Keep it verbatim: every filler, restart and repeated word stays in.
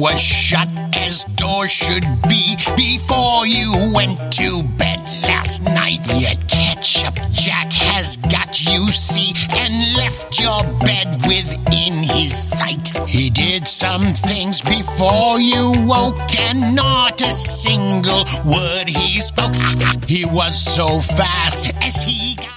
was shut as doors should be before you went to bed last night. Yet Ketchup Jack has got you, see, and left your bed within his sight. He did some things before you woke, and not a single word he spoke. He was so fast as he got